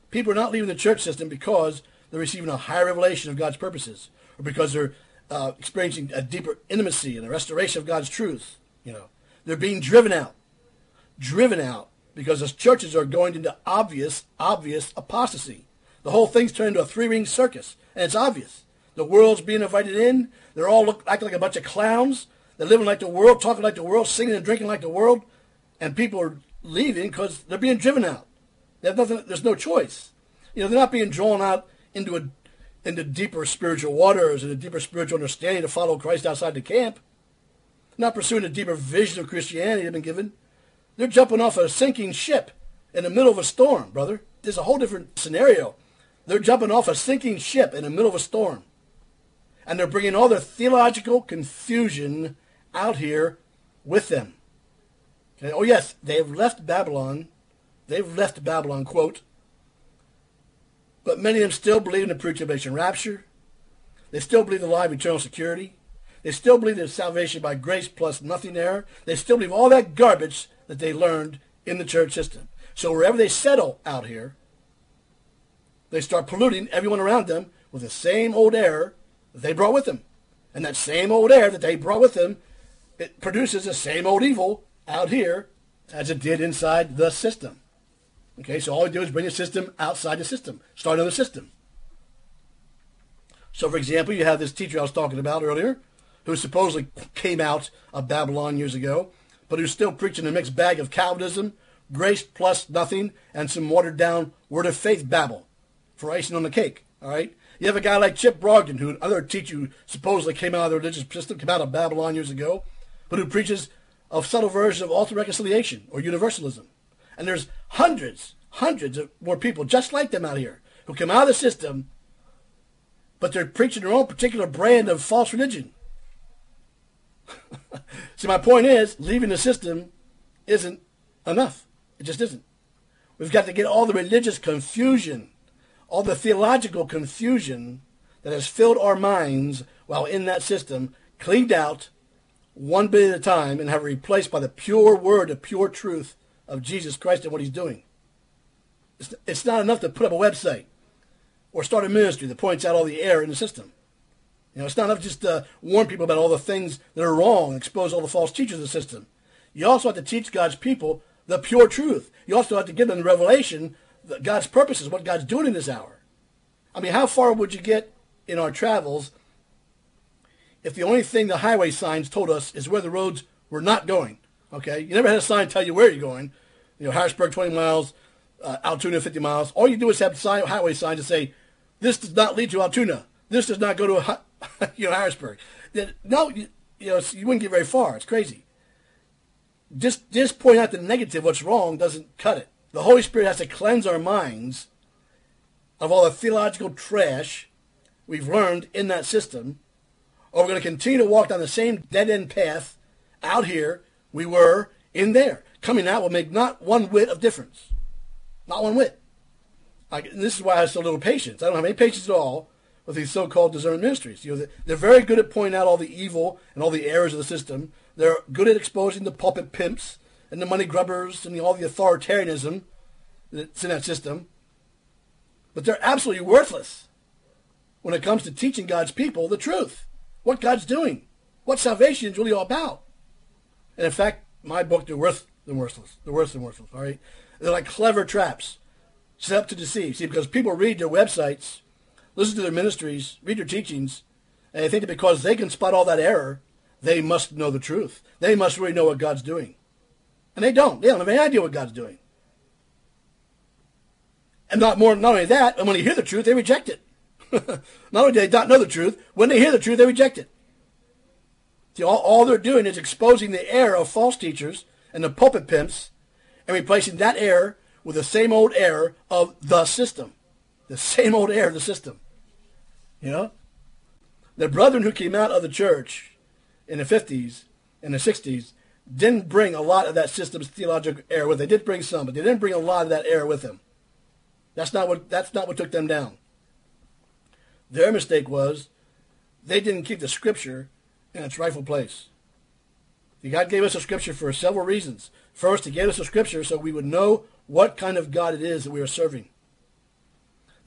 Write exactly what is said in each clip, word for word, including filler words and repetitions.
People are not leaving the church system because they're receiving a higher revelation of God's purposes, or because they're uh, experiencing a deeper intimacy and a restoration of God's truth. You know, they're being driven out, driven out because the churches are going into obvious, obvious apostasy. The whole thing's turned into a three-ring circus, and it's obvious. The world's being invited in. They're all look, acting like a bunch of clowns. They're living like the world, talking like the world, singing and drinking like the world, and people are leaving because they're being driven out. They have nothing. There's no choice. You know, they're not being drawn out into a into deeper spiritual waters and a deeper spiritual understanding to follow Christ outside the camp. They're not pursuing a deeper vision of Christianity they've been given. They're jumping off a sinking ship in the middle of a storm, brother. There's a whole different scenario. They're jumping off a sinking ship in the middle of a storm. And they're bringing all their theological confusion out here with them. Okay? Oh, yes, they have left Babylon. They've left Babylon, quote. But many of them still believe in the pre-tribulation rapture. They still believe the lie of eternal security. They still believe there's salvation by grace plus nothing there. They still believe all that garbage that they learned in the church system. So wherever they settle out here, they start polluting everyone around them with the same old error that they brought with them. And that same old error that they brought with them, it produces the same old evil out here as it did inside the system. Okay, so all we do is bring the system outside the system. Start another system. So, for example, you have this teacher I was talking about earlier who supposedly came out of Babylon years ago, but who's still preaching a mixed bag of Calvinism, grace plus nothing, and some watered-down word of faith babble for icing on the cake, all right? You have a guy like Chip Brogdon, who another teacher who supposedly came out of the religious system, came out of Babylon years ago, but who preaches a subtle version of ultimate reconciliation or universalism. And there's hundreds, hundreds of more people just like them out here who come out of the system, but they're preaching their own particular brand of false religion. See, my point is, leaving the system isn't enough. It just isn't. We've got to get all the religious confusion, all the theological confusion that has filled our minds while in that system, cleaned out one bit at a time and have it replaced by the pure word, the pure truth of Jesus Christ and what he's doing. It's, it's not enough to put up a website or start a ministry that points out all the error in the system. You know, it's not enough just to warn people about all the things that are wrong and expose all the false teachers of the system. You also have to teach God's people the pure truth. You also have to give them the revelation, that God's purposes, what God's doing in this hour. I mean, how far would you get in our travels if the only thing the highway signs told us is where the roads were not going? Okay, you never had a sign tell you where you're going. You know, Harrisburg twenty miles, uh, Altoona fifty miles. All you do is have sign, highway signs to say, this does not lead to Altoona. This does not go to, you know, Harrisburg. No, you, you know, you wouldn't get very far. It's crazy. Just, just point out the negative, what's wrong, doesn't cut it. The Holy Spirit has to cleanse our minds of all the theological trash we've learned in that system, or we're going to continue to walk down the same dead-end path out here we were in there. Coming out will make not one whit of difference. Not one whit. I, this is why I have so little patience. I don't have any patience at all with these so-called discernment ministries. You know, they're very good at pointing out all the evil and all the errors of the system. They're good at exposing the pulpit pimps and the money grubbers and the, all the authoritarianism that's in that system. But they're absolutely worthless when it comes to teaching God's people the truth, what God's doing, what salvation is really all about. And in fact, my book, they're worse than worthless. They're worse than worthless, all right? They're like clever traps set up to deceive. See, because people read their websites, listen to their ministries, read their teachings, and they think that because they can spot all that error, they must know the truth. They must really know what God's doing. And they don't. They don't have any idea what God's doing. And not more, not only that, and when they hear the truth, they reject it. Not only do they not know the truth, when they hear the truth, they reject it. See, all, all they're doing is exposing the error of false teachers and the pulpit pimps and replacing that error with the same old error of the system. The same old error of the system. You know? The brethren who came out of the church in the fifties and the sixties didn't bring a lot of that system's theological error with them. They did bring some, but they didn't bring a lot of that error with them. That's not what, that's not what took them down. Their mistake was they didn't keep the Scripture in its rightful place. God gave us a Scripture for several reasons. First, He gave us a Scripture so we would know what kind of God it is that we are serving.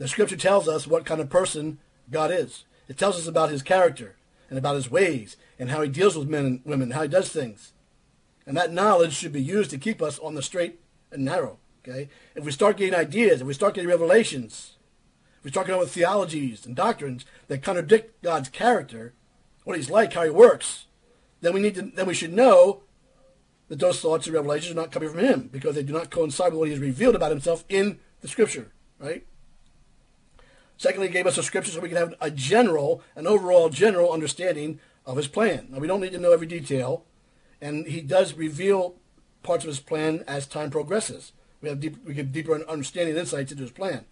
The Scripture tells us what kind of person God is. It tells us about his character and about his ways and how he deals with men and women, how he does things. And that knowledge should be used to keep us on the straight and narrow. Okay? If we start getting ideas, if we start getting revelations, if we start coming up with theologies and doctrines that contradict God's character, what he's like, how he works, then we need to, then we should know that those thoughts and revelations are not coming from him, because they do not coincide with what he has revealed about himself in the Scripture, right? Secondly, he gave us a Scripture so we can have a general, an overall general understanding of his plan. Now, we don't need to know every detail, and he does reveal parts of his plan as time progresses. We have deep, we get deeper understanding and insights into his plan.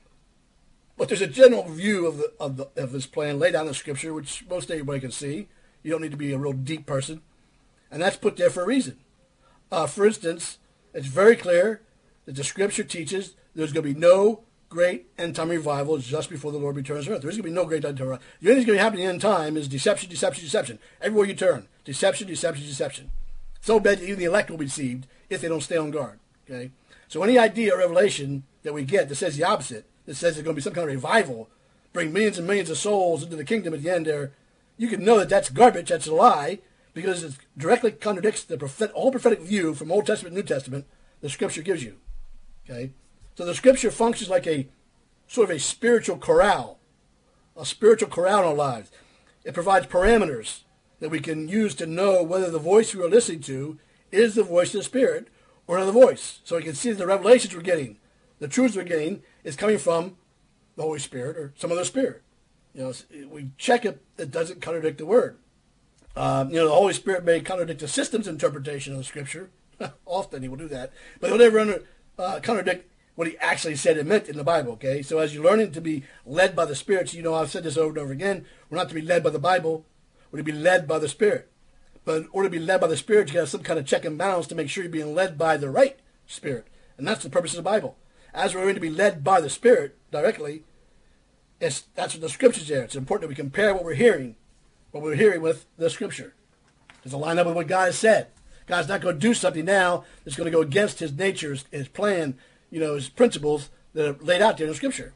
But there's a general view of the, of the of his plan laid out in the Scripture, which most everybody can see. You don't need to be a real deep person, and that's put there for a reason. Uh, for instance, it's very clear that the Scripture teaches there's going to be no great end-time revival just before the Lord returns to earth. There's going to be no great end-time revival. The only thing that's going to happen in the end time is deception, deception, deception. Everywhere you turn, deception, deception, deception. So bad that even the elect will be deceived if they don't stay on guard. Okay, so any idea or revelation that we get that says the opposite, that says there's going to be some kind of revival, bring millions and millions of souls into the kingdom at the end there, you can know that that's garbage, that's a lie, because it directly contradicts the prophet, whole prophetic view from Old Testament and New Testament the Scripture gives you. Okay, so the Scripture functions like a sort of a spiritual corral, a spiritual corral in our lives. It provides parameters that we can use to know whether the voice we are listening to is the voice of the Spirit or another voice. So we can see that the revelations we're getting, the truths we're getting, is coming from the Holy Spirit or some other spirit. You know, we check it; it doesn't contradict the Word. Um, you know, the Holy Spirit may contradict the system's interpretation of the Scripture. Often he will do that, but he'll never under, uh, contradict what he actually said and meant in the Bible. Okay, so as you're learning to be led by the Spirit, so you know, I've said this over and over again. We're not to be led by the Bible; we're to be led by the Spirit. But in order to be led by the Spirit, you got to have some kind of check and balance to make sure you're being led by the right Spirit, and that's the purpose of the Bible. As we're going to be led by the Spirit directly, it's, that's what the Scripture's there. It's important that we compare what we're hearing, what we're hearing with the Scripture. Does it line up with what God has said? God's not going to do something now that's going to go against his nature, his, his plan, you know, his principles that are laid out there in the Scripture.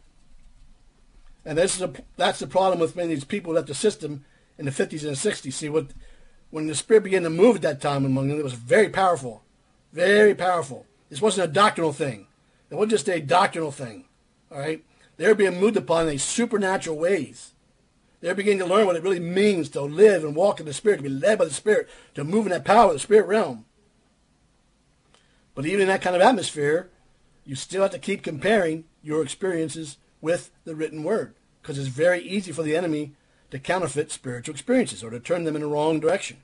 And this is a, that's the problem with many of these people who left the system in the fifties and the sixties. See, what when the Spirit began to move at that time among them, it was very powerful, very powerful. This wasn't a doctrinal thing. It wasn't just a doctrinal thing, all right? They were being moved upon in supernatural ways. They're beginning to learn what it really means to live and walk in the Spirit, to be led by the Spirit, to move in that power of the Spirit realm. But even in that kind of atmosphere, you still have to keep comparing your experiences with the written Word, because it's very easy for the enemy to counterfeit spiritual experiences or to turn them in the wrong direction.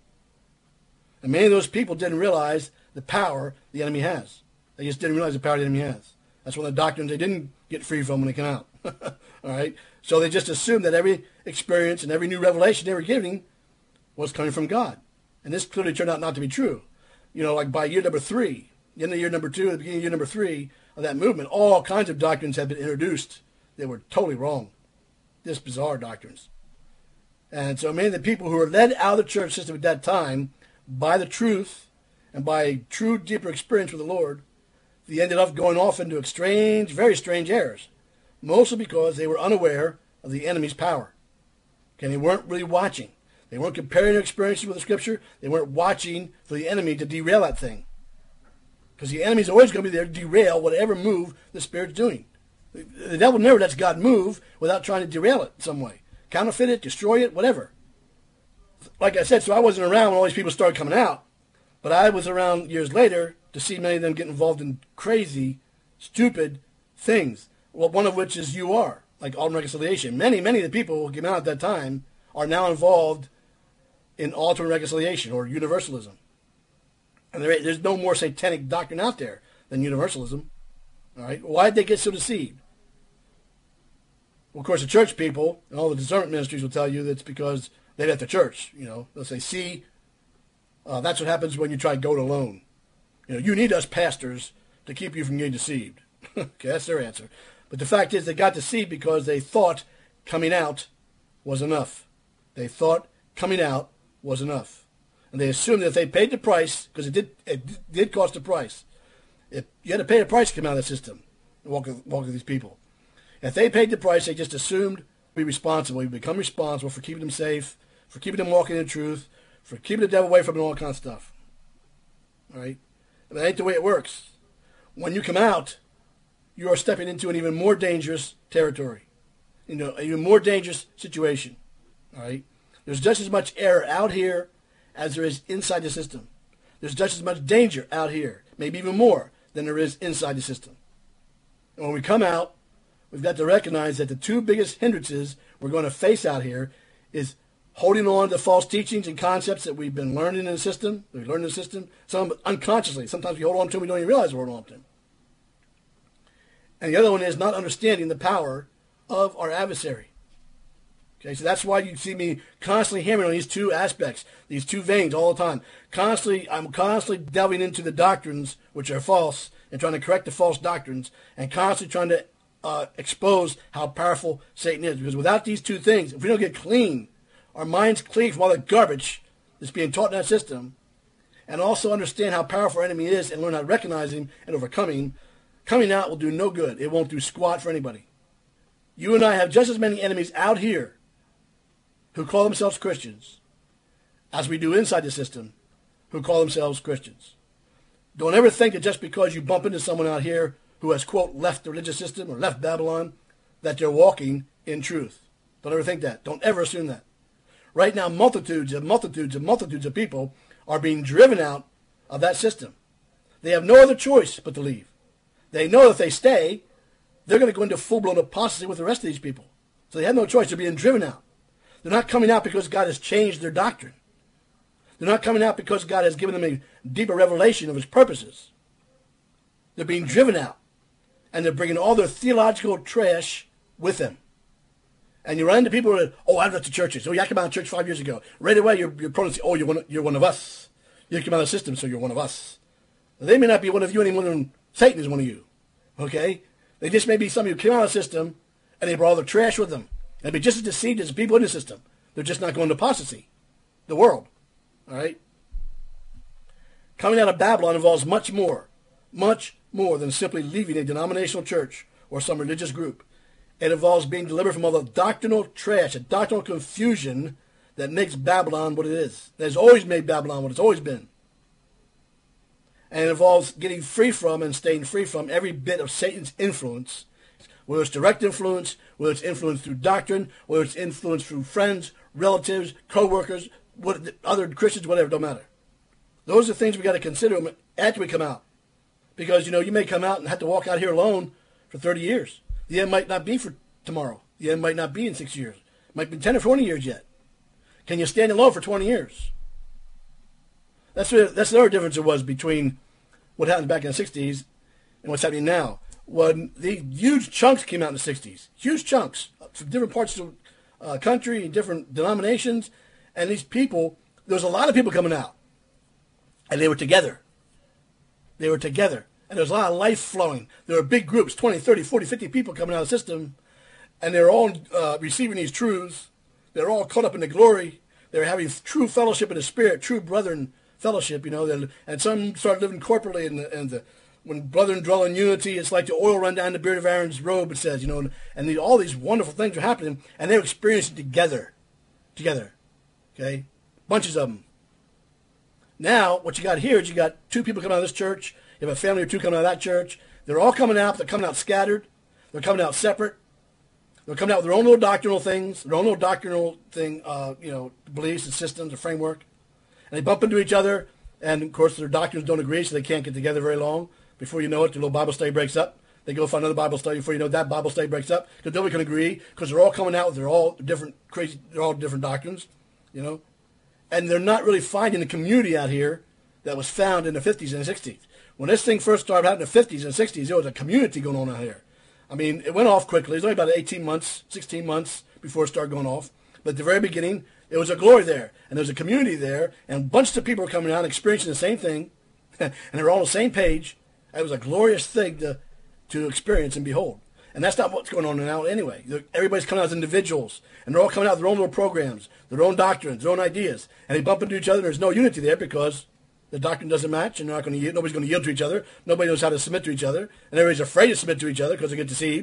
And many of those people didn't realize the power the enemy has. They just didn't realize the power the enemy has. That's one of the doctrines they didn't get free from when they came out. All right? So they just assumed that every experience and every new revelation they were getting was coming from God. And this clearly turned out not to be true. You know, like by year number three, the end of year number two, the beginning of year number three of that movement, all kinds of doctrines had been introduced that were totally wrong. Just bizarre doctrines. And so many of the people who were led out of the church system at that time by the truth and by a true, deeper experience with the Lord, they ended up going off into strange, very strange errors, mostly because they were unaware of the enemy's power. Okay, they weren't really watching. They weren't comparing their experiences with the Scripture. They weren't watching for the enemy to derail that thing. Because the enemy's always going to be there to derail whatever move the Spirit's doing. The devil never lets God move without trying to derail it some way. Counterfeit it, destroy it, whatever. Like I said, so I wasn't around when all these people started coming out, but I was around years later to see many of them get involved in crazy, stupid things. Well, one of which is U R, like Ultimate Reconciliation. Many, many of the people who came out at that time are now involved in Ultimate Reconciliation or Universalism. And there, there's no more satanic doctrine out there than Universalism. All right, why did they get so deceived? Well, of course, the church people and all the discernment ministries will tell you that's because they left the church. You know, they'll say, "See, uh, that's what happens when you try to go it alone. You know, you need us pastors to keep you from getting deceived." Okay, that's their answer. But the fact is, they got deceived because they thought coming out was enough. They thought coming out was enough, and they assumed that if they paid the price, because it did, it did cost a price. If you had to pay a price to come out of the system and walk with, walk with these people. If they paid the price, they just assumed to be responsible. You become responsible for keeping them safe, for keeping them walking in truth, for keeping the devil away from them, all kinds of stuff. All right? But that ain't the way it works. When you come out, you are stepping into an even more dangerous territory. You know, an even more dangerous situation. All right? There's just as much error out here as there is inside the system. There's just as much danger out here, maybe even more, than there is inside the system. And when we come out, we've got to recognize that the two biggest hindrances we're going to face out here is holding on to false teachings and concepts that we've been learning in the system. We've learned in the system, some unconsciously. Sometimes we hold on to them, we don't even realize we're holding on to them. And the other one is not understanding the power of our adversary. Okay, so that's why you see me constantly hammering on these two aspects, these two veins all the time. Constantly, I'm constantly delving into the doctrines which are false and trying to correct the false doctrines and constantly trying to uh, expose how powerful Satan is. Because without these two things, if we don't get clean, our minds clean from all the garbage that's being taught in that system, and also understand how powerful our enemy is and learn how to recognize him and overcome him, coming out will do no good. It won't do squat for anybody. You and I have just as many enemies out here who call themselves Christians as we do inside the system who call themselves Christians. Don't ever think that just because you bump into someone out here who has, quote, left the religious system or left Babylon, that they're walking in truth. Don't ever think that. Don't ever assume that. Right now, multitudes and multitudes and multitudes of people are being driven out of that system. They have no other choice but to leave. They know if they stay, they're going to go into full-blown apostasy with the rest of these people. So they have no choice. They're being driven out. They're not coming out because God has changed their doctrine. They're not coming out because God has given them a deeper revelation of his purposes. They're being driven out. And they're bringing all their theological trash with them. And you run into people that, oh, I left the churches. Oh, yeah, I came out of church five years ago. Right away, you're, you're prone to say, oh, you're one, of, you're one of us. You came out of the system, so you're one of us. They may not be one of you any more than Satan is one of you. Okay? They just may be some of you who came out of the system, and they brought all the trash with them. And be just as deceived as the people in the system. They're just not going to apostasy. The world. All right? Coming out of Babylon involves much more. Much more than simply leaving a denominational church or some religious group. It involves being delivered from all the doctrinal trash, the doctrinal confusion that makes Babylon what it is. That has always made Babylon what it's always been. And it involves getting free from and staying free from every bit of Satan's influence, whether it's direct influence, whether it's influence through doctrine, whether it's influence through friends, relatives, co-workers, what, other Christians, whatever, don't matter. Those are things we got to consider after we come out. Because, you know, you may come out and have to walk out here alone for thirty years. The end might not be for tomorrow. The end might not be in six years. It might be ten or twenty years yet. Can you stand alone for twenty years? That's what, that's another difference there was between what happened back in the sixties and what's happening now. When the huge chunks came out in the sixties, huge chunks from different parts of the uh, country, different denominations, and these people, there was a lot of people coming out, and they were together. They were together, and there was a lot of life flowing. There were big groups, twenty, thirty, forty, fifty people coming out of the system, and they were all uh, receiving these truths. They were all caught up in the glory. They were having true fellowship in the Spirit, true brethren fellowship, you know, and some started living corporately, and, the, and the, when brethren dwell in unity, it's like the oil run down the beard of Aaron's robe, it says, you know, and, and the, all these wonderful things are happening, and they were experiencing together, together, okay, bunches of them. Now, what you got here is you got two people coming out of this church, you have a family or two coming out of that church, they're all coming out, they're coming out scattered, they're coming out separate, they're coming out with their own little doctrinal things, their own little doctrinal thing, uh, you know, beliefs and systems, or framework, and they bump into each other, and of course their doctrines don't agree, so they can't get together very long. Before you know it, the little Bible study breaks up. They go find another Bible study. Before you know it, that Bible study breaks up because nobody can agree because they're all coming out with their all different crazy, they're all different doctrines, you know, and they're not really finding the community out here that was found in the fifties and the sixties. When this thing first started out in the fifties and sixties, there was a community going on out here. I mean, it went off quickly. It was only about eighteen months, sixteen months before it started going off. But at the very beginning, there was a glory there, and there was a community there, and bunches of people were coming out experiencing the same thing, and they were all on the same page. It was a glorious thing to, to experience and behold. And that's not what's going on now anyway. Everybody's coming out as individuals, and they're all coming out with their own little programs, their own doctrines, their own ideas, and they bump into each other, and there's no unity there because the doctrine doesn't match, and they're not going to yield, nobody's going to yield to each other. Nobody knows how to submit to each other, and everybody's afraid to submit to each other because they get deceived.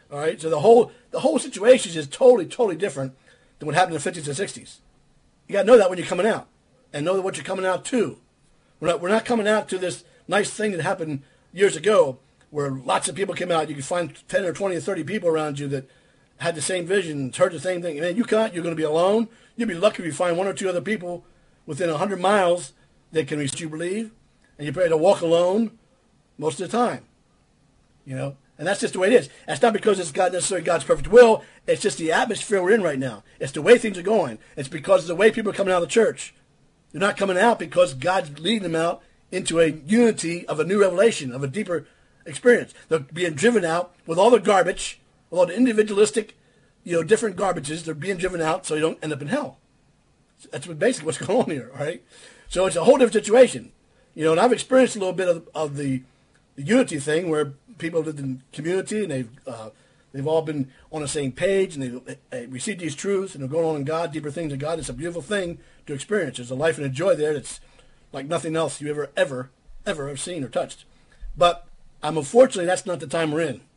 All right, so the whole the whole situation is totally, totally different than what happened in the fifties and sixties. You got to know that when you're coming out, and know what you're coming out to. We're not we're not coming out to this nice thing that happened years ago, where lots of people came out. You could find ten or twenty or thirty people around you that had the same vision, heard the same thing. Man, you can't. You're going to be alone. You'll be lucky if you find one or two other people within a hundred miles that can reach you believe, and you're prepared to walk alone most of the time. You know, and that's just the way it is. That's not because it's God necessarily God's perfect will. It's just the atmosphere we're in right now. It's the way things are going. It's because of the way people are coming out of the church. They're not coming out because God's leading them out into a unity of a new revelation, of a deeper experience. They're being driven out with all the garbage, with all the individualistic, you know, different garbages. They're being driven out so you don't end up in hell. That's what basically what's going on here, all right? So it's a whole different situation. You know, and I've experienced a little bit of, of the, the unity thing where people live in community and they've uh, they've all been on the same page and they, they received these truths and they're going on in God, deeper things in God. It's a beautiful thing to experience. There's a life and a joy there that's like nothing else you ever, ever, ever have seen or touched. But um, unfortunately, that's not the time we're in.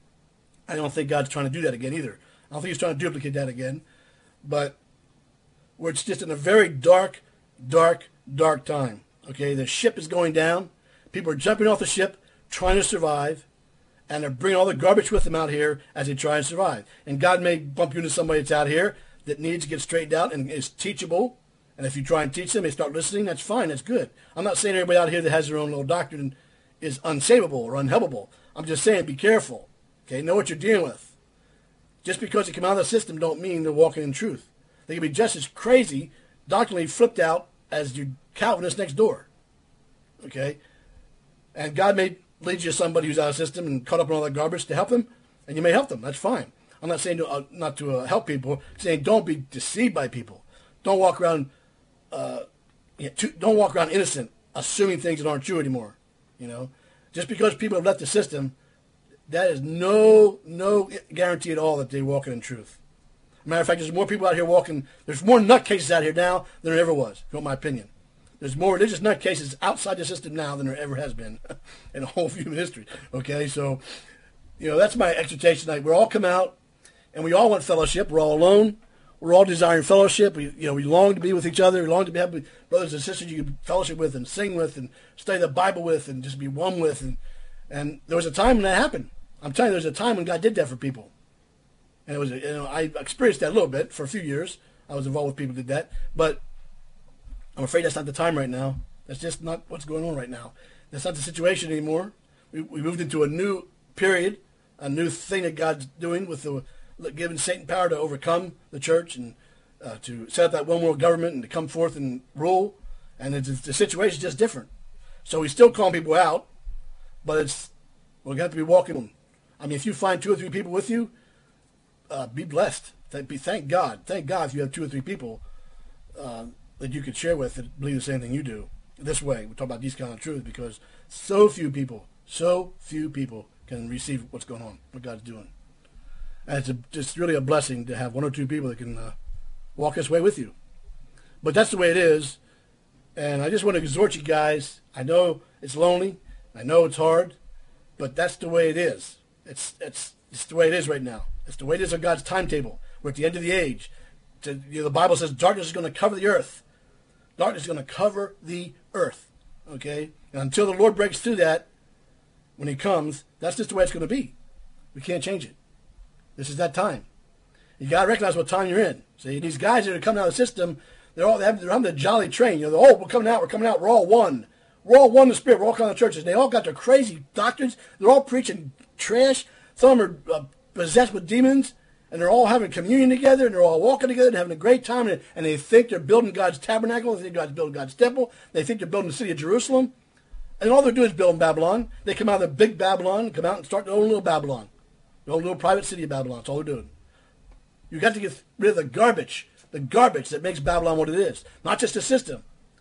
I don't think God's trying to do that again either. I don't think he's trying to duplicate that again. But we're just in a very dark, dark, dark time. Okay, the ship is going down. People are jumping off the ship, trying to survive, and they're bringing all the garbage with them out here as they try and survive. And God may bump you into somebody that's out here that needs to get straightened out and is teachable. And if you try and teach them, they start listening, that's fine, that's good. I'm not saying everybody out here that has their own little doctrine is unsavable or unhelpable. I'm just saying be careful. Okay, know what you're dealing with. Just because they come out of the system don't mean they're walking in truth. They can be just as crazy, doctrinally flipped out as your Calvinist next door. Okay? And God may lead you to somebody who's out of the system and caught up in all that garbage to help them, and you may help them. That's fine. I'm not saying to, uh, not to uh, help people. I'm saying don't be deceived by people. Don't walk around uh, yeah, to, don't walk around innocent, assuming things that aren't true anymore. You know? Just because people have left the system, that is no no guarantee at all that they're walking in truth. Matter of fact, there's more people out here walking. There's more nutcases out here now than there ever was, if you want my opinion. There's more religious nutcases outside the system now than there ever has been in the whole of human history. Okay, so, you know, that's my exhortation tonight. We're all come out, and we all want fellowship. We're all alone. We're all desiring fellowship. We, you know, we long to be with each other. We long to be having brothers and sisters you can fellowship with and sing with and study the Bible with and just be one with. And, and there was a time when that happened. I'm telling you, there was a time when God did that for people. And it was, you know, I experienced that a little bit for a few years. I was involved with people who did that. But I'm afraid that's not the time right now. That's just not what's going on right now. That's not the situation anymore. We, we moved into a new period, a new thing that God's doing with the giving Satan power to overcome the church and uh, to set up that one world government and to come forth and rule. And it's, the situation's just different. So we still calling people out, but it's we're going to have to be walking. I mean, if you find two or three people with you, uh, be blessed. Thank, be, thank God. Thank God if you have two or three people uh, that you could share with that believe the same thing you do. This way, we talk about these kind of truths because so few people, so few people can receive what's going on, what God's doing. And it's a, just really a blessing to have one or two people that can uh, walk this way with you. But that's the way it is. And I just want to exhort you guys. I know it's lonely. I know it's hard. But that's the way it is. It's it's it's the way it is right now. It's the way it is on God's timetable. We're at the end of the age. To, you know, the Bible says darkness is going to cover the earth. Darkness is going to cover the earth. Okay? And until the Lord breaks through that, when he comes, that's just the way it's going to be. We can't change it. This is that time. You got to recognize what time you're in. See, these guys that are coming out of the system, they're all they're having the jolly train. You know, they're, oh, we're coming out, we're coming out, we're all one. We're all one in the Spirit. We're all coming to churches. They all got their crazy doctrines. They're all preaching trash. Some are uh, possessed with demons, and they're all having communion together, and they're all walking together and having a great time, and, and they think they're building God's tabernacle. They think God's building God's temple. They think they're building the city of Jerusalem. And all they're doing is building Babylon. They come out of the big Babylon, come out and start their own little Babylon. Their own little private city of Babylon. That's all they're doing. You've got to get rid of the garbage, the garbage that makes Babylon what it is. Not just the system,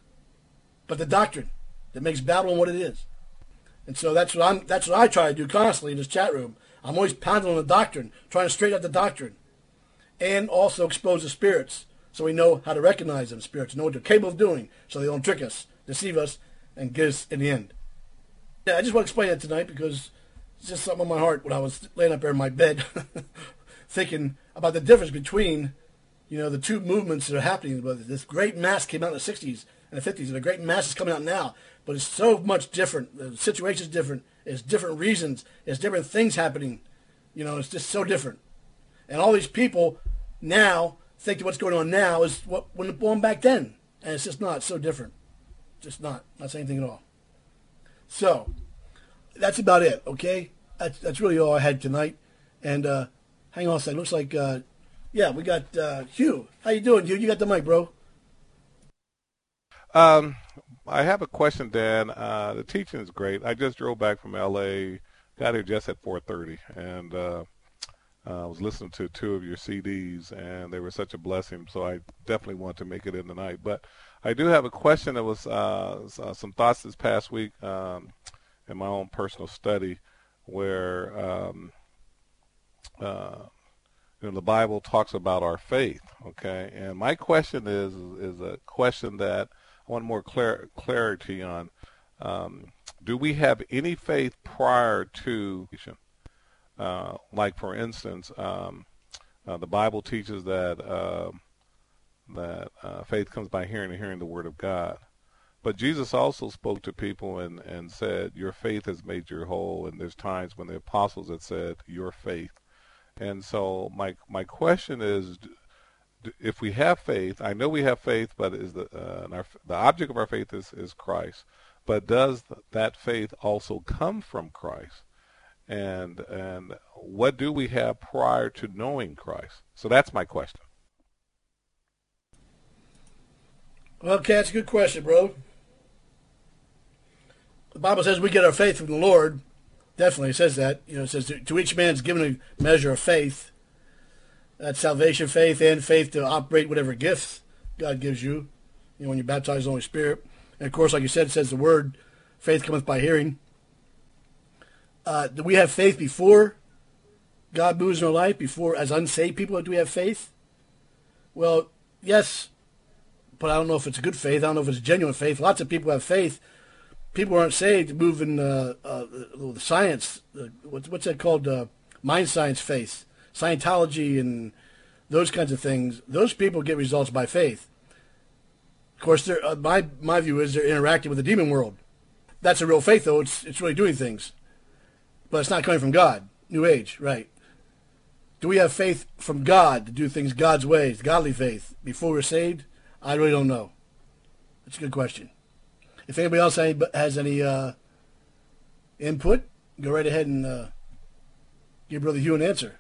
but the doctrine that makes Babylon what it is. And so that's what I'm that's what I try to do constantly in this chat room. I'm always pounding on the doctrine, trying to straighten out the doctrine. And also expose the spirits so we know how to recognize them spirits, know what they're capable of doing so they don't trick us, deceive us, and get us in the end. Yeah, I just want to explain that tonight because It's just something on my heart when I was laying up there in my bed thinking about the difference between, you know, the two movements that are happening. This great mass came out in the sixties and the fifties, and the great mass is coming out now. But it's so much different. The situation's different. It's different reasons. It's different things happening. You know, it's just so different. And all these people now think that what's going on now is what went on back then. And it's just not. It's so different. Just not. Not saying anything at all. So, that's about it, okay? That's, that's really all I had tonight. And uh, hang on a second. Looks like, uh, yeah, we got uh, Hugh. How you doing, Hugh? You got the mic, bro. Um, I have a question, Dan. Uh, the teaching is great. I just drove back from L A, got here just at four thirty, and uh, uh, I was listening to two of your C Ds, and they were such a blessing, so I definitely want to make it in tonight. But I do have a question that was uh, some thoughts this past week um, in my own personal study where um, uh, you know, the Bible talks about our faith, okay? And my question is is a question that I want more clar- clarity on. Um, do we have any faith prior to, uh, like for instance, um, uh, the Bible teaches that uh, that uh, faith comes by hearing and hearing the Word of God. But Jesus also spoke to people and, and said, your faith has made you whole. And there's times when the apostles had said, your faith. And so my my question is, if we have faith, I know we have faith, but is the uh, our, the object of our faith is, is Christ. But does that faith also come from Christ? And and what do we have prior to knowing Christ? So that's my question. Okay, that's a good question, bro. The Bible says we get our faith from the Lord. Definitely, it says that. You know, it says to, to each man is given a measure of faith. That's salvation, faith, and faith to operate whatever gifts God gives you. You know, when you're baptized in the Holy Spirit. And of course, like you said, it says the word, faith cometh by hearing. Uh, do we have faith before God moves in our life? Before, as unsaved people, do we have faith? Well, yes, but I don't know if it's a good faith. I don't know if it's genuine faith. Lots of people have faith. People aren't saved, move in uh, uh, the science. Uh, what's, what's that called? Uh, mind science faith. Scientology and those kinds of things. Those people get results by faith. Of course, uh, my my view is they're interacting with the demon world. That's a real faith, though. It's it's really doing things, but it's not coming from God. New Age, right? Do we have faith from God to do things God's ways, godly faith, before we're saved? I really don't know. That's a good question. If anybody else has any uh, input, go right ahead and uh, give Brother Hugh an answer.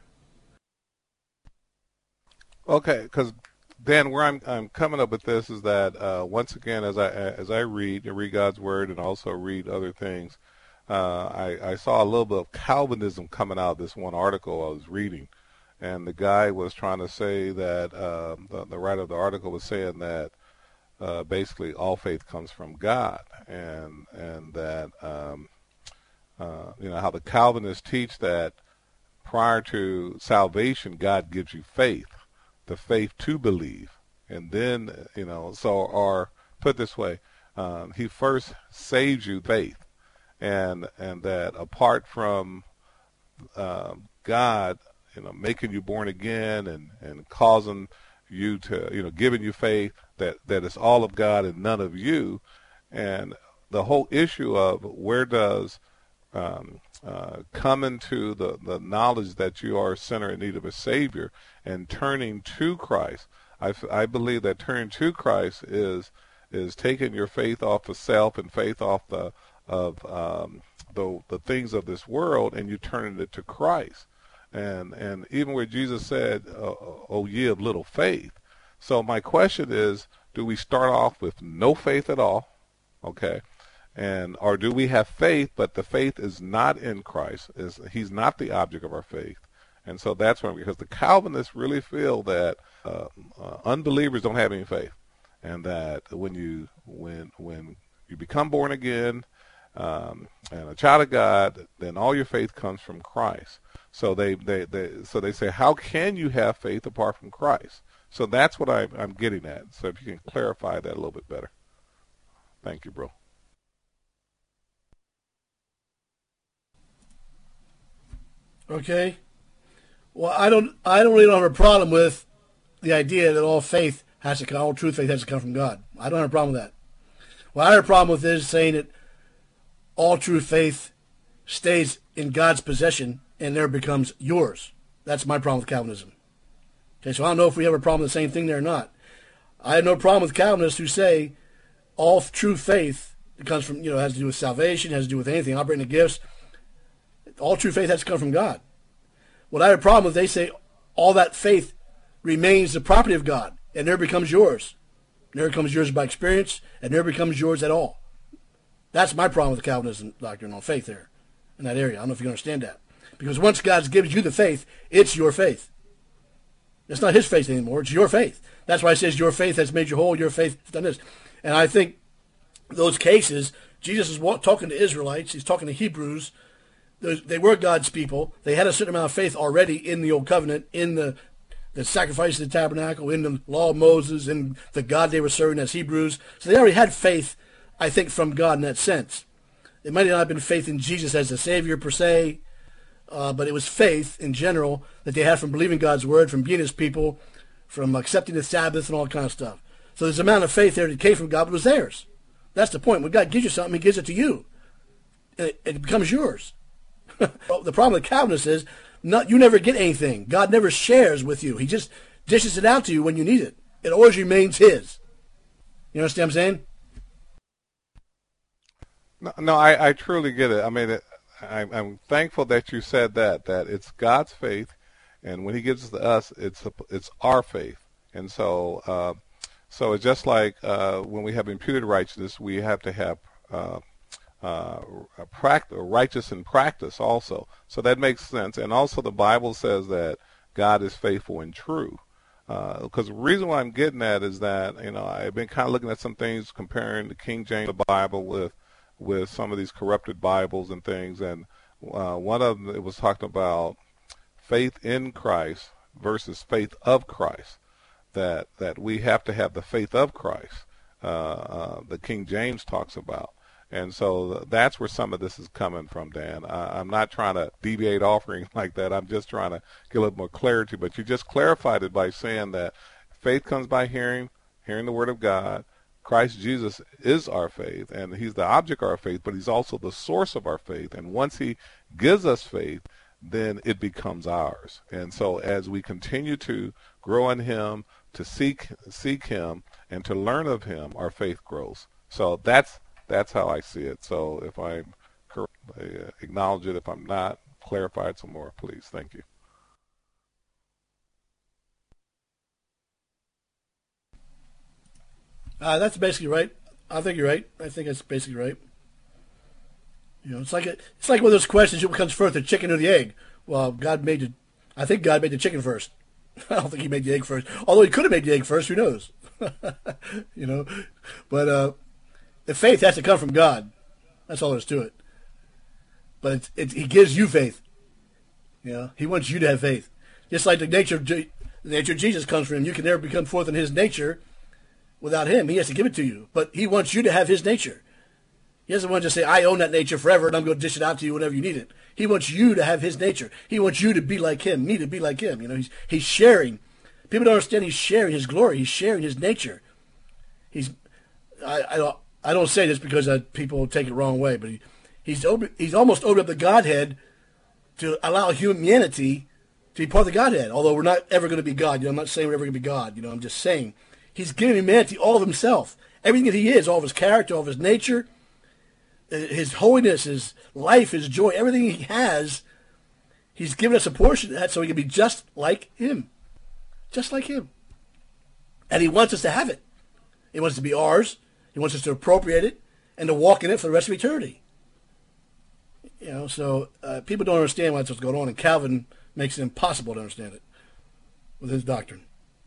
Okay, because Dan, where I'm I'm coming up with this is that uh, once again, as I as I read, I read God's word and also read other things, uh, I I saw a little bit of Calvinism coming out of this one article I was reading, and the guy was trying to say that uh, the the writer of the article was saying that uh, basically all faith comes from God, and and that um, uh, you know how the Calvinists teach that prior to salvation, God gives you faith. The faith to believe, and then you know so or put this way, um, he first saves you faith, and and that apart from um, God, you know, making you born again and and causing you to, you know, giving you faith, that that it's all of God and none of you, and the whole issue of where does Um, uh, coming to the, the knowledge that you are a sinner in need of a Savior and turning to Christ. I, I believe that turning to Christ is is taking your faith off of self and faith off the of um, the the things of this world, and you turning it to Christ. And and even where Jesus said, "Oh, oh ye of little faith." So my question is, do we start off with no faith at all? Okay. And or do we have faith, but the faith is not in Christ? Is He's not the object of our faith? And so that's why, because the Calvinists really feel that uh, uh, unbelievers don't have any faith, and that when you when when you become born again um, and a child of God, then all your faith comes from Christ. So they they, they so they say, how can you have faith apart from Christ? So that's what I, I'm getting at. So if you can clarify that a little bit better, thank you, bro. Okay. Well, I don't. I don't really don't have a problem with the idea that all faith has to come, all true faith has to come from God. I don't have a problem with that. What I have a problem with is saying that all true faith stays in God's possession and never becomes yours. That's my problem with Calvinism. Okay, so I don't know if we have a problem with the same thing there or not. I have no problem with Calvinists who say all true faith comes from, you know, has to do with salvation, has to do with anything, operating the gifts. All true faith has to come from God. What I have a problem with, they say all that faith remains the property of God and never becomes yours. Never becomes yours by experience and never becomes yours at all. That's my problem with the Calvinism doctrine on faith there in that area. I don't know if you understand that. Because once God gives you the faith, it's your faith. It's not his faith anymore. It's your faith. That's why it says your faith has made you whole. Your faith has done this. And I think those cases, Jesus is talking to Israelites. He's talking to Hebrews. They were God's people. They had a certain amount of faith already in the Old Covenant, in the, the sacrifice of the tabernacle, in the law of Moses, in the God they were serving as Hebrews. So they already had faith, I think, from God in that sense. It might not have been faith in Jesus as the Savior per se, uh, but it was faith in general that they had from believing God's word, from being his people, from accepting the Sabbath and all that kind of stuff. So there's an amount of faith there that came from God, but it was theirs. That's the point. When God gives you something, he gives it to you. It, it becomes yours. The problem with Calvinists is not, you never get anything. God never shares with you. He just dishes it out to you when you need it. It always remains his. You understand what I'm saying? No, no I, I truly get it. I mean, it, I, I'm thankful that you said that, that it's God's faith, and when he gives it to us, it's a, it's our faith. And so uh, so it's just like uh, when we have imputed righteousness, we have to have uh, uh, a practice, righteous in practice also. So that makes sense. And also the Bible says that God is faithful and true. Because uh, the reason why I'm getting at is that, you know, I've been kind of looking at some things, comparing the King James Bible with with some of these corrupted Bibles and things. And uh, one of them, it was talking about faith in Christ versus faith of Christ. That that we have to have the faith of Christ. Uh, uh, the King James talks about. And so that's where some of this is coming from, Dan. I, I'm not trying to deviate off or anything like that. I'm just trying to get a little more clarity. But you just clarified it by saying that faith comes by hearing, hearing the Word of God. Christ Jesus is our faith, and he's the object of our faith, but he's also the source of our faith. And once he gives us faith, then it becomes ours. And so as we continue to grow in him, to seek seek him, and to learn of him, our faith grows. So that's That's how I see it. So if I'm correct, I acknowledge it. If I'm not, clarify it some more, please. Thank you. Uh, that's basically right. I think you're right. I think that's basically right. You know, it's like a, it's like one of those questions: what comes first, the chicken or the egg? Well, God made the. I think God made the chicken first. I don't think he made the egg first. Although he could have made the egg first. Who knows? You know, but. Uh, The faith has to come from God. That's all there is to it. But it's, it's, he gives you faith. You know, he wants you to have faith. Just like the nature of, the nature of Jesus comes from him. You can never become forth in his nature without him. He has to give it to you. But he wants you to have his nature. He doesn't want to just say, I own that nature forever and I'm going to dish it out to you whenever you need it. He wants you to have his nature. He wants you to be like him, me to be like him. You know, he's, he's sharing. People don't understand he's sharing his glory. He's sharing his nature. He's, I, I don't, I don't say this because uh, people take it the wrong way, but he, he's open, he's almost opened up the Godhead to allow humanity to be part of the Godhead. Although we're not ever going to be God. You know, I'm not saying we're ever going to be God. You know, I'm just saying he's giving humanity all of himself, everything that he is, all of his character, all of his nature, his holiness, his life, his joy, everything he has. He's given us a portion of that so he can be just like him, just like him, and he wants us to have it. He wants it to be ours. He wants us to appropriate it and to walk in it for the rest of eternity. You know, so uh, people don't understand what's going on, and Calvin makes it impossible to understand it with his doctrine.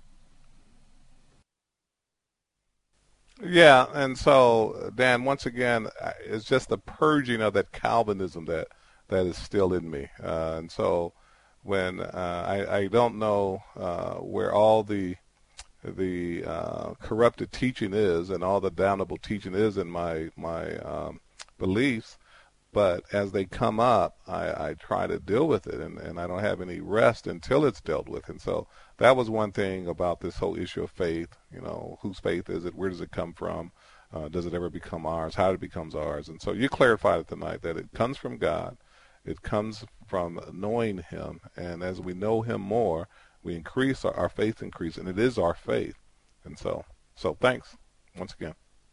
Yeah, and so, Dan, once again, it's just the purging of that Calvinism that, that is still in me. Uh, and so when uh, I, I don't know uh, where all the the uh, corrupted teaching is and all the damnable teaching is in my my um, beliefs, But as they come up, I, I try to deal with it, and, and I don't have any rest until it's dealt with. And so that was one thing about this whole issue of faith. You know, whose faith is it? Where does it come from? Uh, does it ever become ours? How it becomes ours? And so you clarified it tonight that it comes from God. It comes from knowing him. And as we know him more, we increase, our, our faith increase, and it is our faith. And so, so thanks once again.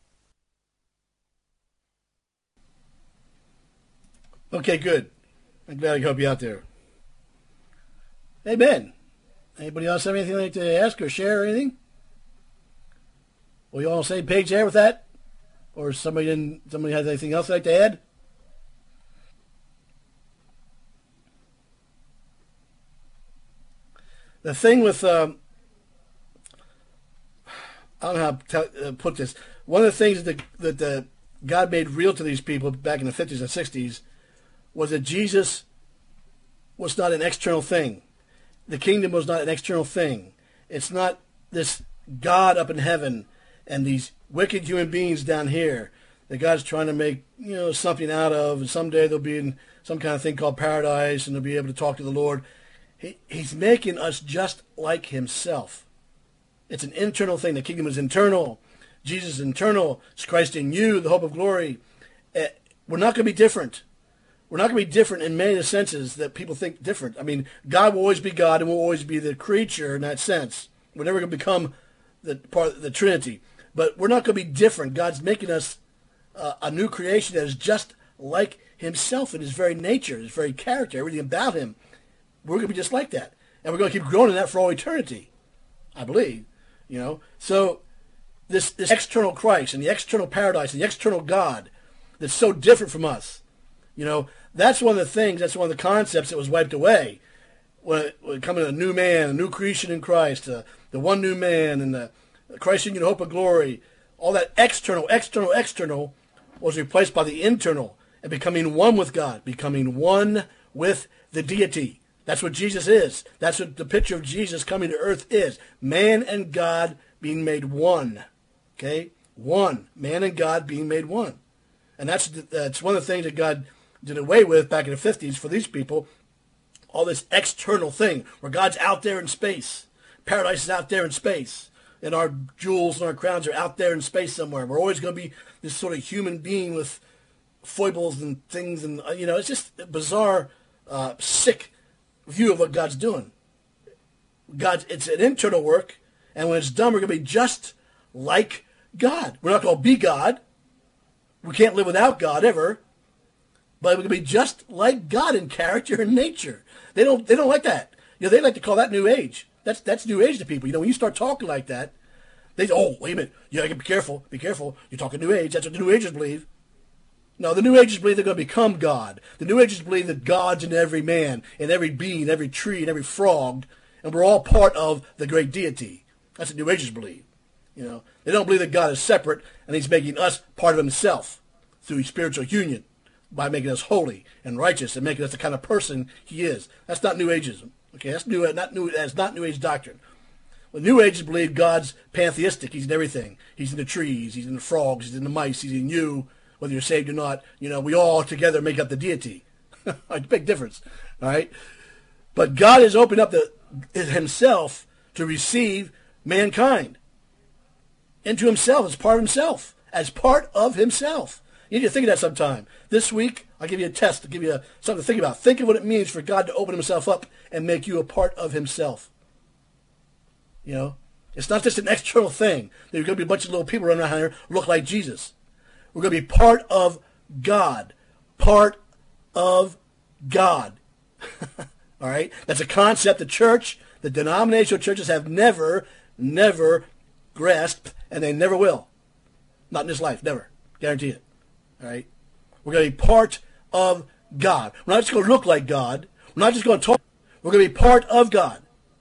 Okay, good. I'm glad I could help you out there. Hey, Ben. Anybody else have anything like to ask or share or anything? Were you all on the same page there with that? Or somebody didn't, somebody has anything else they'd like to add? The thing with, um, I don't know how to tell, uh, put this. One of the things that, that the, God made real to these people back in the fifties and sixties was that Jesus was not an external thing. The kingdom was not an external thing. It's not this God up in heaven and these wicked human beings down here that God's trying to make, you know, something out of, and someday they'll be in some kind of thing called paradise and they'll be able to talk to the Lord. He, he's making us just like himself. It's an internal thing. The kingdom is internal. Jesus is internal. It's Christ in you, the hope of glory. Uh, we're not going to be different. We're not going to be different in many of the senses that people think different. I mean, God will always be God and will always be the creature in that sense. We're never going to become the part of the Trinity. But we're not going to be different. God's making us uh, a new creation that is just like himself in his very nature, his very character, everything about him. We're going to be just like that. And we're going to keep growing in that for all eternity, I believe. You know, so this, this external Christ and the external paradise and the external God that's so different from us, you know, that's one of the things, that's one of the concepts that was wiped away when it, when it coming to a new man, a new creation in Christ, uh, the one new man, and the Christ in you, the hope of glory. All that external, external, external was replaced by the internal and becoming one with God, becoming one with the deity. That's what Jesus is. That's what the picture of Jesus coming to earth is. Man and God being made one. Okay? One. Man and God being made one. And that's that's one of the things that God did away with back in the fifties for these people. All this external thing where God's out there in space. Paradise is out there in space. And our jewels and our crowns are out there in space somewhere. We're always going to be this sort of human being with foibles and things. And, you know, it's just a bizarre, uh, sick view of what God's doing. God, it's an internal work. And when it's done, we're going to be just like God. We're not going to be God. We can't live without God ever. But we're going to be just like God in character and nature. They don't they don't like that. You know, they like to call that New Age. That's that's New Age to people. You know, when you start talking like that, they say, oh, wait a minute. You got to be careful. Be careful. You're talking New Age. That's what the New Agers believe. No, the New Agers believe they're going to become God. The New Agers believe that God's in every man, in every bee, in every tree, in every frog, and we're all part of the great deity. That's what New Agers believe. You know, they don't believe that God is separate and he's making us part of himself through spiritual union by making us holy and righteous and making us the kind of person he is. That's not New Ageism. Okay, that's new. Not new. That's not New Age doctrine. Well, New Agers believe God's pantheistic. He's in everything. He's in the trees. He's in the frogs. He's in the mice. He's in you, whether you're saved or not. You know, we all together make up the deity. It's a big difference. All right, but God has opened up the himself to receive mankind into himself as part of himself, as part of himself. You need to think of that sometime. This week, I'll give you a test to give you a, something to think about. Think of what it means for God to open himself up and make you a part of himself. You know, it's not just an external thing. There's going to be a bunch of little people running around here who look like Jesus. We're going to be part of God. Part of God. All right? That's a concept the church, the denominational churches have never, never grasped, and they never will. Not in this life. Never. Guarantee it. All right? We're going to be part of God. We're not just going to look like God. We're not just going to talk. We're going to be part of God.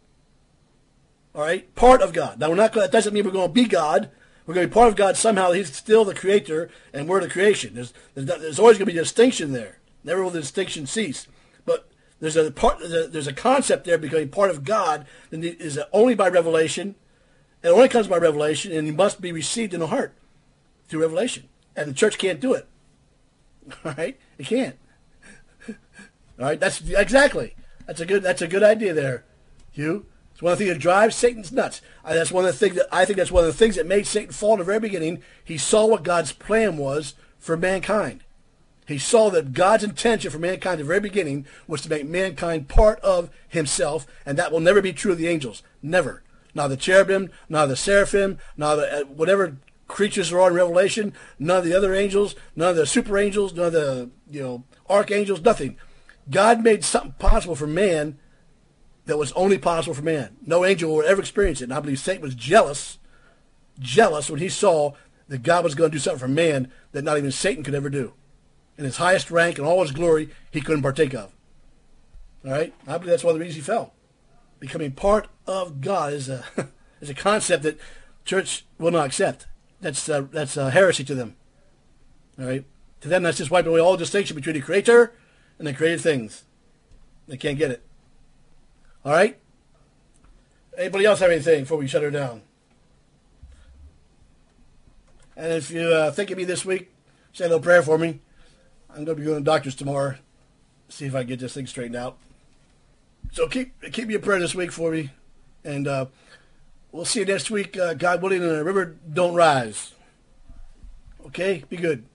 All right? Part of God. Now, we're not. That doesn't mean we're going to be God. We're going to be part of God somehow. He's still the creator, and we're the creation. There's, there's, there's always going to be a distinction there. Never will the distinction cease. But there's a part. There's a, there's a concept there becoming part of God that is only by revelation. It only comes by revelation, and it must be received in the heart through revelation. And the church can't do it. All right? It can't. All right? That's exactly. That's a good. That's a good idea there, Hugh. It's one of the things that drives Satan's nuts. I, that's one of the things that I think that's one of the things that made Satan fall in the very beginning. He saw what God's plan was for mankind. He saw that God's intention for mankind at the very beginning was to make mankind part of himself, and that will never be true of the angels. Never. Not the cherubim, not the seraphim, not the, uh, whatever creatures there are in Revelation, none of the other angels, none of the super angels, none of the you know archangels, nothing. God made something possible for man that was only possible for man. No angel would ever experience it. And I believe Satan was jealous, jealous when he saw that God was going to do something for man that not even Satan could ever do. In his highest rank and all his glory, he couldn't partake of. All right? I believe that's one of the reasons he fell. Becoming part of God is a is a concept that church will not accept. That's uh, that's uh, heresy to them. All right? To them, that's just wiping away all distinction between the Creator and the created things. They can't get it. All right? Anybody else have anything before we shut her down? And if you uh, think of me this week, say a little prayer for me. I'm going to be going to the doctor's tomorrow. See if I can get this thing straightened out. So keep keep me in prayer this week for me. And uh, we'll see you next week, uh, God willing, and the river don't rise. Okay? Be good.